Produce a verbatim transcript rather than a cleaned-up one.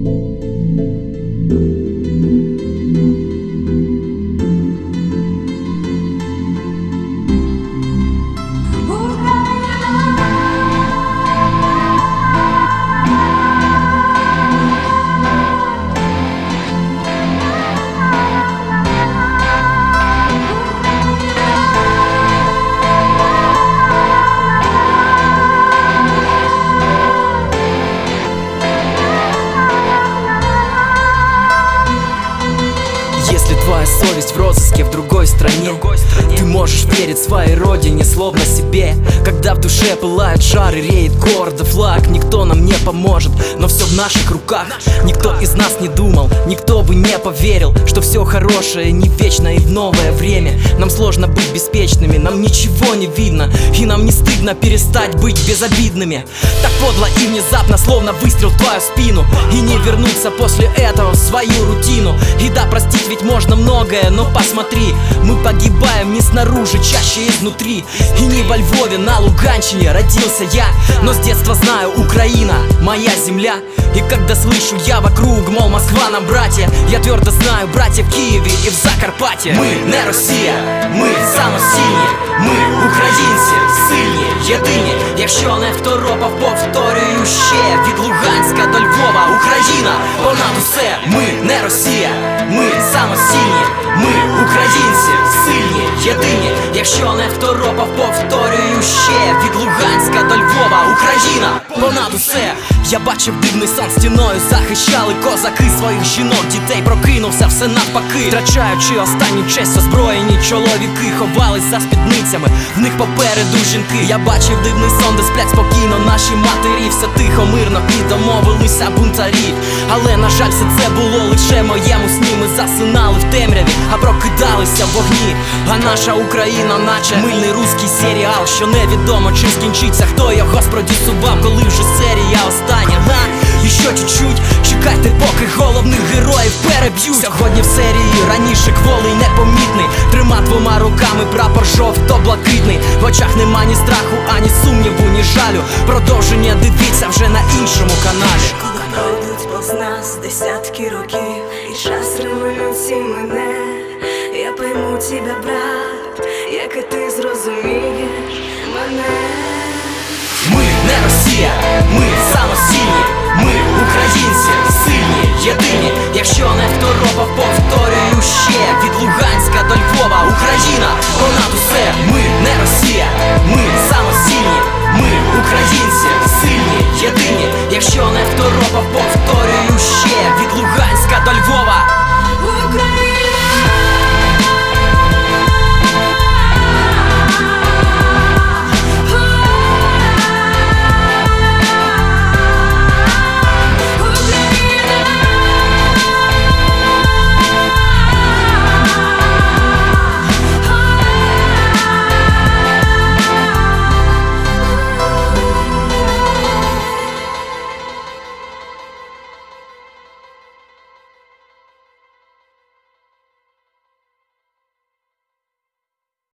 Если твоя совесть в розыске в другой стране, ты можешь верить своей родине, словно себе. Когда в душе пылают жары, реет гордо флаг. Никто нам не поможет, но все в наших руках. Никто из нас не думал, никто бы не поверил, что все хорошее не вечно и в новое время. Нам сложно быть беспечными, нам ничего не видно, и нам не стыдно перестать быть безобидными. Так подло и внезапно, словно выстрел в твою спину, и не вернуться после этого в свою рутину. И да, простить ведь можно многое, но посмотри, мы погибаем не снаружи, чаще изнутри. И не во Львове, на Луганщине родился я, но с детства знаю, Украина моя земля. И когда слышу я вокруг, мол, Москва нам братья, я твердо знаю, братья в Киеве и в Закарпатье. Ми не Росія, ми самостійні, ми українці, сильні, єдині. Якщо не второпав, повторюю ще. Від Луганська до Львова, Україна понад усе. Ми не Росія, ми самостійні, ми українці, сильні, єдині. Якщо не второпав, повторюю ще. Від Луганська до Львова, Україна понад усе. Я бачив дивний сон, стіною захищали козаки своїх жінок, дітей, прокинувся все навпаки. Втрачаючи останню честь, озброєні чоловіки ховались за спідницями, в них попереду жінки. Я бачив дивний сон, де сплять спокійно наші матері, все тихо, мирно і домовилися бунтарі. Але на жаль, все це було лише моєму сні. Ми засинали в темряві, а прокидалися в вогні. А наша Україна наче мильний руський серіал, що невідомо чим скінчиться, хто його спродюсував, коли вже серія остання. Га, і ще чуть-чуть, чекайте, поки головних героїв переб'ють. Сьогодні в серії раніше кволий непомітний, трима двома руками прапор жовто-блакитний. В очах нема ні страху, ані сумніву, ні жалю. Продовження дивіться вже на іншому каналі. Коли пройдуть повз нас десятки років, і час революції мене, я пойму тебе, брат, як і ти зрозумієш мене. Ми не Росія, ми самостійні, ми українці, сильні, єдині. Якщо не второпав, повторюю ще. Від Луганська до Львова, Україна понад усе. Ми не Росія, ми самостійні, ми українці, сильні, єдині. Якщо не второпав, повторюю